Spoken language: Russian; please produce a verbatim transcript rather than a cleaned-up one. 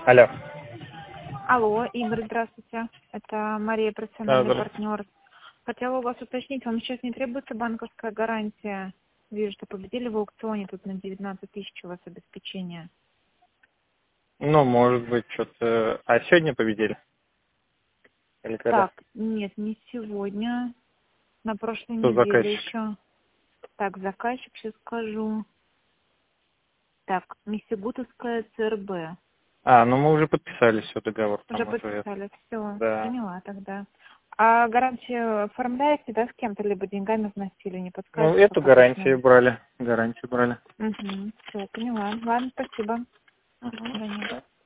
Алло. Алло, Игорь, здравствуйте. Это Мария, профессиональный Да, партнер. Хотела у вас уточнить, вам сейчас не требуется банковская гарантия? Вижу, что победили в аукционе, тут на девятнадцать тысяч у вас обеспечение. Ну, может быть, что-то... А сегодня победили? Или когда? Так, нет, не сегодня. На прошлой Кто неделе заказчик? еще. Так, заказчик, сейчас скажу. Так, Мисигутовская ЦРБ. А, ну мы уже подписали все, договор. Уже Там уже... подписали, все, Да. поняла тогда. А гарантию оформляете, да, с кем-то, либо деньгами вносили, не Ну, подскажете, эту как обычно? гарантию брали. Гарантию брали. Угу, все, поняла. Ладно, спасибо. До свидания. Угу.